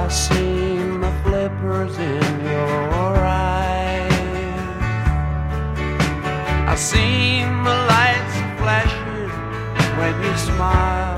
I seen the flippers in your eyes. I seen the lights flashing when you smile.